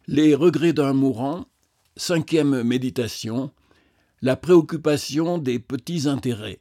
Les regrets d'un mourant, 5e méditation, la préoccupation des petits intérêts.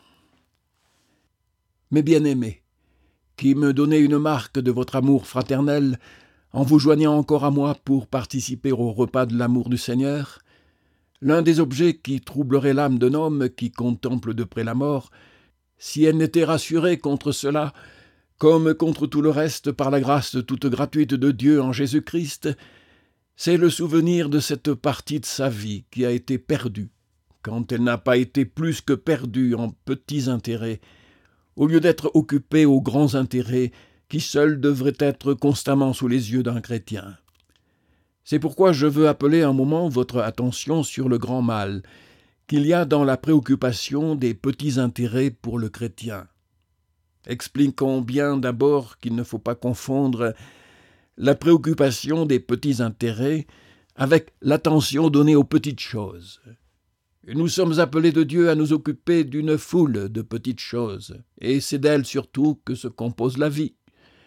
Mes bien-aimés, qui me donnez une marque de votre amour fraternel en vous joignant encore à moi pour participer au repas de l'amour du Seigneur, l'un des objets qui troublerait l'âme d'un homme qui contemple de près la mort, si elle n'était rassurée contre cela, comme contre tout le reste par la grâce toute gratuite de Dieu en Jésus-Christ, c'est le souvenir de cette partie de sa vie qui a été perdue, quand elle n'a pas été plus que perdue en petits intérêts, au lieu d'être occupée aux grands intérêts qui seuls devraient être constamment sous les yeux d'un chrétien. C'est pourquoi je veux appeler un moment votre attention sur le grand mal qu'il y a dans la préoccupation des petits intérêts pour le chrétien. Expliquons bien d'abord qu'il ne faut pas confondre la préoccupation des petits intérêts avec l'attention donnée aux petites choses. Nous sommes appelés de Dieu à nous occuper d'une foule de petites choses, et c'est d'elles surtout que se compose la vie.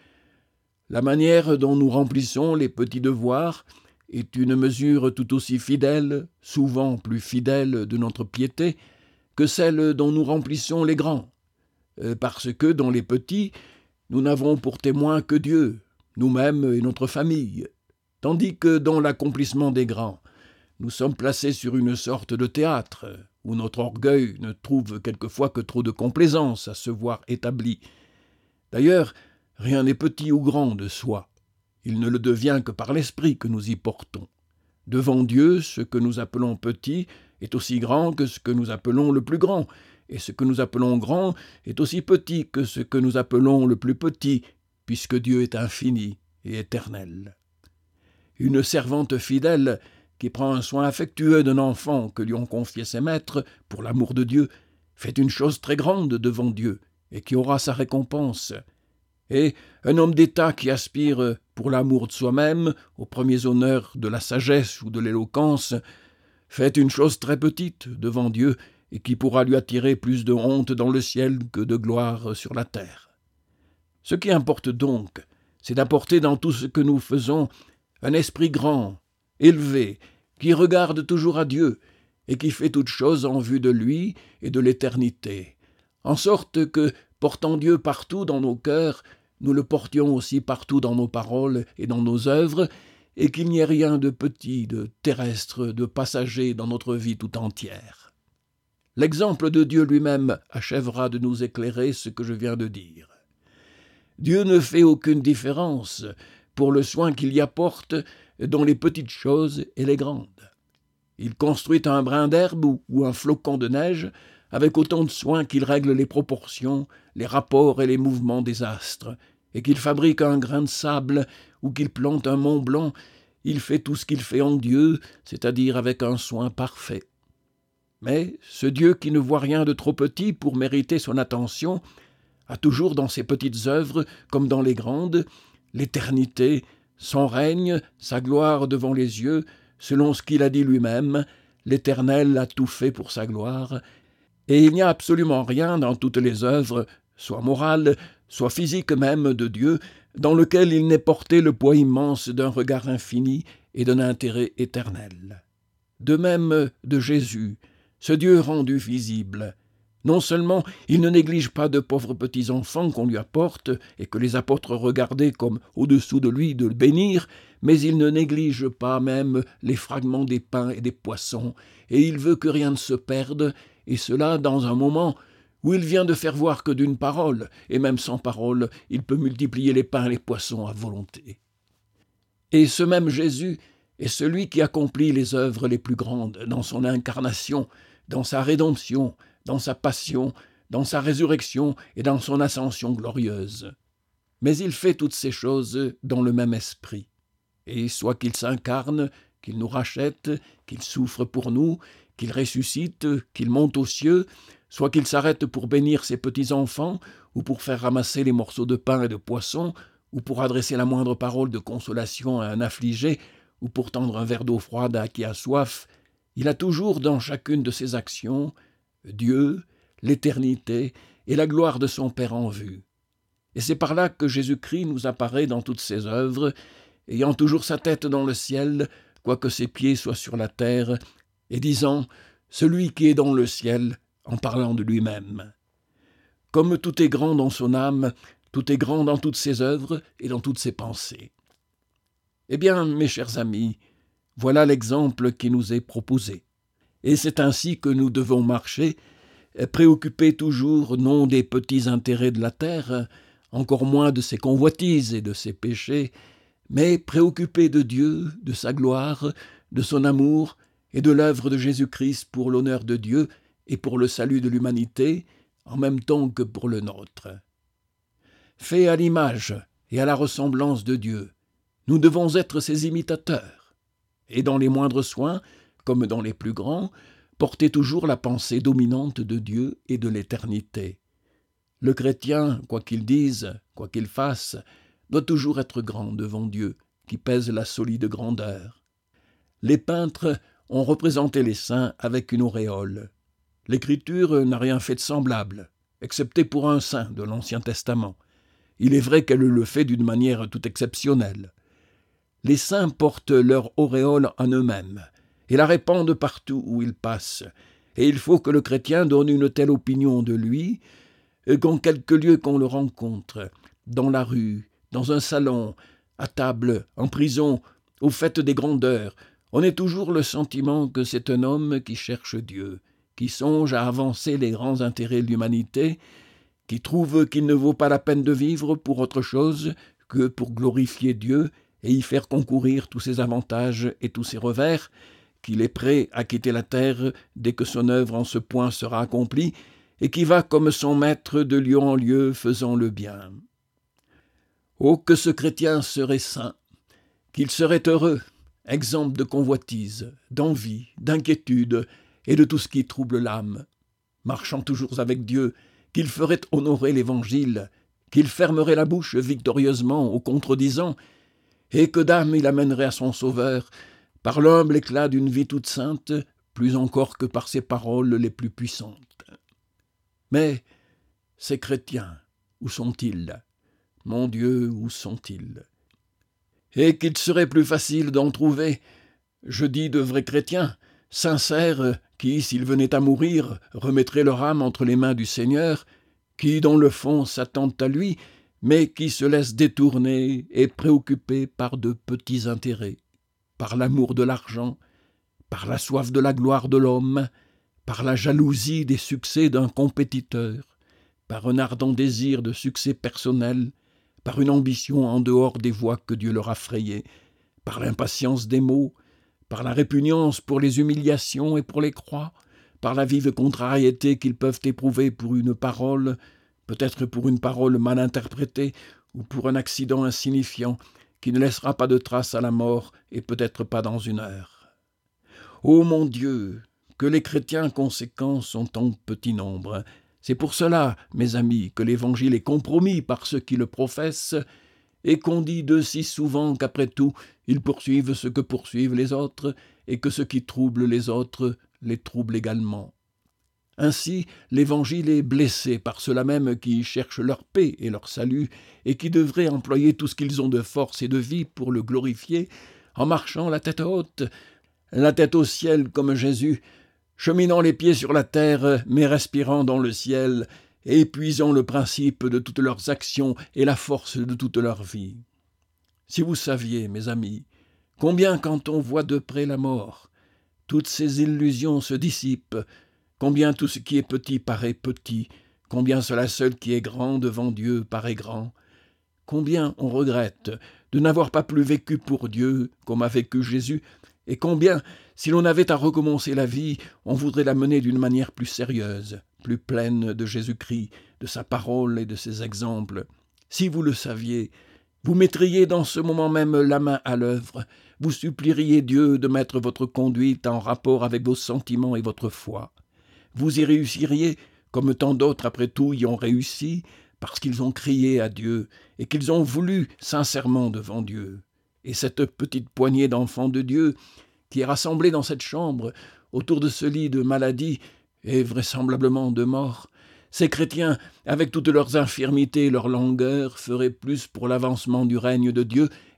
La manière dont nous remplissons les petits devoirs est une mesure tout aussi fidèle, souvent plus fidèle de notre piété, que celle dont nous remplissons les grands, parce que dans les petits, nous n'avons pour témoin que Dieu, nous-mêmes et notre famille, tandis que dans l'accomplissement des grands, nous sommes placés sur une sorte de théâtre, où notre orgueil ne trouve quelquefois que trop de complaisance à se voir établi. D'ailleurs, rien n'est petit ou grand de soi. Il ne le devient que par l'esprit que nous y portons. Devant Dieu, ce que nous appelons petit est aussi grand que ce que nous appelons le plus grand, et ce que nous appelons grand est aussi petit que ce que nous appelons le plus petit, puisque Dieu est infini et éternel. Une servante fidèle qui prend un soin affectueux d'un enfant que lui ont confié ses maîtres pour l'amour de Dieu fait une chose très grande devant Dieu et qui aura sa récompense. Et un homme d'État qui aspire pour l'amour de soi-même aux premiers honneurs de la sagesse ou de l'éloquence fait une chose très petite devant Dieu et qui pourra lui attirer plus de honte dans le ciel que de gloire sur la terre. Ce qui importe donc, c'est d'apporter dans tout ce que nous faisons un esprit grand, élevé, qui regarde toujours à Dieu et qui fait toutes choses en vue de lui et de l'éternité, en sorte que, portant Dieu partout dans nos cœurs, nous le portions aussi partout dans nos paroles et dans nos œuvres, et qu'il n'y ait rien de petit, de terrestre, de passager dans notre vie tout entière. L'exemple de Dieu lui-même achèvera de nous éclairer ce que je viens de dire. Dieu ne fait aucune différence pour le soin qu'il y apporte dans les petites choses et les grandes. Il construit un brin d'herbe ou un flocon de neige avec autant de soin qu'il règle les proportions, les rapports et les mouvements des astres, et qu'il fabrique un grain de sable ou qu'il plante un mont blanc. Il fait tout ce qu'il fait en Dieu, c'est-à-dire avec un soin parfait. Mais ce Dieu qui ne voit rien de trop petit pour mériter son attention a toujours dans ses petites œuvres, comme dans les grandes, l'éternité, son règne, sa gloire devant les yeux, selon ce qu'il a dit lui-même, l'Éternel a tout fait pour sa gloire, et il n'y a absolument rien dans toutes les œuvres, soit morales, soit physiques même de Dieu, dans lequel il n'ait porté le poids immense d'un regard infini et d'un intérêt éternel. De même de Jésus, ce Dieu rendu visible. Non seulement il ne néglige pas de pauvres petits-enfants qu'on lui apporte et que les apôtres regardaient comme au-dessous de lui de le bénir, mais il ne néglige pas même les fragments des pains et des poissons, et il veut que rien ne se perde, et cela dans un moment où il vient de faire voir que d'une parole, et même sans parole, il peut multiplier les pains et les poissons à volonté. Et ce même Jésus est celui qui accomplit les œuvres les plus grandes dans son incarnation, dans sa rédemption, dans sa passion, dans sa résurrection et dans son ascension glorieuse. Mais il fait toutes ces choses dans le même esprit. Et soit qu'il s'incarne, qu'il nous rachète, qu'il souffre pour nous, qu'il ressuscite, qu'il monte aux cieux, soit qu'il s'arrête pour bénir ses petits-enfants, ou pour faire ramasser les morceaux de pain et de poisson, ou pour adresser la moindre parole de consolation à un affligé, ou pour tendre un verre d'eau froide à qui a soif, il a toujours dans chacune de ses actions Dieu, l'éternité et la gloire de son Père en vue. Et c'est par là que Jésus-Christ nous apparaît dans toutes ses œuvres ayant toujours sa tête dans le ciel, quoique ses pieds soient sur la terre, et disant « Celui qui est dans le ciel », en parlant de lui-même. Comme tout est grand dans son âme, tout est grand dans toutes ses œuvres et dans toutes ses pensées. Eh bien, mes chers amis, voilà l'exemple qui nous est proposé. Et c'est ainsi que nous devons marcher, préoccupés toujours non des petits intérêts de la terre, encore moins de ses convoitises et de ses péchés, mais préoccupés de Dieu, de sa gloire, de son amour et de l'œuvre de Jésus-Christ pour l'honneur de Dieu et pour le salut de l'humanité, en même temps que pour le nôtre. Faits à l'image et à la ressemblance de Dieu, nous devons être ses imitateurs, et dans les moindres soins, comme dans les plus grands, porter toujours la pensée dominante de Dieu et de l'éternité. Le chrétien, quoi qu'il dise, quoi qu'il fasse, doit toujours être grand devant Dieu, qui pèse la solide grandeur. Les peintres ont représenté les saints avec une auréole. L'Écriture n'a rien fait de semblable, excepté pour un saint de l'Ancien Testament. Il est vrai qu'elle le fait d'une manière tout exceptionnelle. Les saints portent leur auréole en eux-mêmes et la répandent partout où ils passent, et il faut que le chrétien donne une telle opinion de lui qu'en quelque lieu qu'on le rencontre, dans la rue, dans un salon, à table, en prison, aux fêtes des grandeurs, on ait toujours le sentiment que c'est un homme qui cherche Dieu, qui songe à avancer les grands intérêts de l'humanité, qui trouve qu'il ne vaut pas la peine de vivre pour autre chose que pour glorifier Dieu et y faire concourir tous ses avantages et tous ses revers, qu'il est prêt à quitter la terre dès que son œuvre en ce point sera accomplie, et qui va comme son maître de lieu en lieu faisant le bien. Oh, que ce chrétien serait saint, qu'il serait heureux, exempt de convoitise, d'envie, d'inquiétude et de tout ce qui trouble l'âme, marchant toujours avec Dieu, qu'il ferait honorer l'Évangile, qu'il fermerait la bouche victorieusement aux contredisants, et que d'âme il amènerait à son Sauveur, par l'humble éclat d'une vie toute sainte, plus encore que par ses paroles les plus puissantes. Mais ces chrétiens, où sont-ils? Mon Dieu, où sont-ils? Et qu'il serait plus facile d'en trouver, je dis de vrais chrétiens, sincères, qui, s'ils venaient à mourir, remettraient leur âme entre les mains du Seigneur, qui, dans le fond, s'attendent à lui, mais qui se laissent détourner et préoccuper par de petits intérêts, par l'amour de l'argent, par la soif de la gloire de l'homme, par la jalousie des succès d'un compétiteur, par un ardent désir de succès personnel, par une ambition en dehors des voies que Dieu leur a frayées, par l'impatience des maux, par la répugnance pour les humiliations et pour les croix, par la vive contrariété qu'ils peuvent éprouver pour une parole, peut-être pour une parole mal interprétée ou pour un accident insignifiant qui ne laissera pas de trace à la mort et peut-être pas dans une heure. Ô mon Dieu, que les chrétiens conséquents sont en petit nombre. C'est pour cela, mes amis, que l'Évangile est compromis par ceux qui le professent et qu'on dit d'eux si souvent qu'après tout, ils poursuivent ce que poursuivent les autres et que ce qui trouble les autres les trouble également. Ainsi, l'Évangile est blessé par ceux-là même qui cherchent leur paix et leur salut et qui devraient employer tout ce qu'ils ont de force et de vie pour le glorifier en marchant la tête haute, la tête au ciel comme Jésus, cheminant les pieds sur la terre mais respirant dans le ciel et épuisant le principe de toutes leurs actions et la force de toute leur vie. Si vous saviez, mes amis, combien quand on voit de près la mort, toutes ces illusions se dissipent, combien tout ce qui est petit paraît petit, combien cela seul qui est grand devant Dieu paraît grand, combien on regrette de n'avoir pas plus vécu pour Dieu comme a vécu Jésus, et combien, si l'on avait à recommencer la vie, on voudrait la mener d'une manière plus sérieuse, plus pleine de Jésus-Christ, de sa parole et de ses exemples. Si vous le saviez, vous mettriez dans ce moment même la main à l'œuvre, vous supplieriez Dieu de mettre votre conduite en rapport avec vos sentiments et votre foi. Vous y réussiriez, comme tant d'autres après tout y ont réussi, parce qu'ils ont crié à Dieu et qu'ils ont voulu sincèrement devant Dieu. Et cette petite poignée d'enfants de Dieu qui est rassemblée dans cette chambre autour de ce lit de maladie et vraisemblablement de mort, ces chrétiens, avec toutes leurs infirmités et leurs langueurs, feraient plus pour l'avancement du règne de Dieu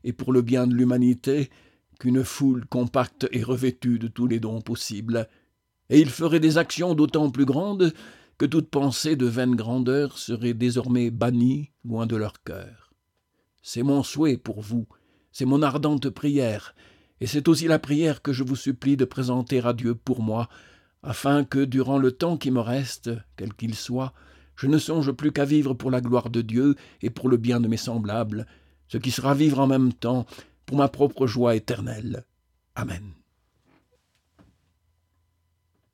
et pour le bien de l'humanité, qu'une foule compacte et revêtue de tous les dons possibles. Et ils feraient des actions d'autant plus grandes que toute pensée de vaine grandeur serait désormais bannie loin de leur cœur. C'est mon souhait pour vous, c'est mon ardente prière, et c'est aussi la prière que je vous supplie de présenter à Dieu pour moi, afin que, durant le temps qui me reste, quel qu'il soit, je ne songe plus qu'à vivre pour la gloire de Dieu et pour le bien de mes semblables, ce qui sera vivre en même temps pour ma propre joie éternelle. Amen.